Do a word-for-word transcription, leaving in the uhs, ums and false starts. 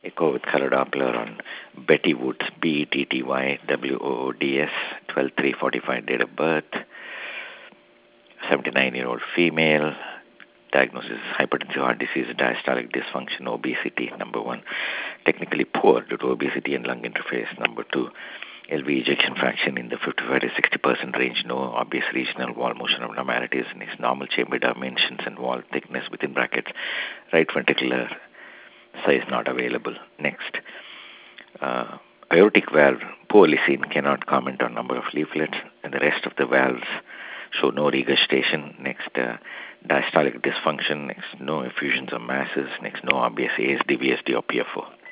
Echo with color Doppler on Betty Woods, B E T T Y W O O D S, twelve three forty-five date of birth, seventy-nine-year-old female, diagnosis hypertensive heart disease, diastolic dysfunction, obesity, number one. Technically poor due to obesity and lung interface, number two. L V ejection fraction in the fifty-five to sixty percent range, no obvious regional wall motion abnormalities, next normal chamber dimensions and wall thickness within brackets, right ventricular size not available. Next, uh, aortic valve poorly seen, cannot comment on number of leaflets, and the rest of the valves show no regurgitation. Next, uh, diastolic dysfunction. Next, no effusions or masses. Next, no obvious A S D, V S D, or P F O.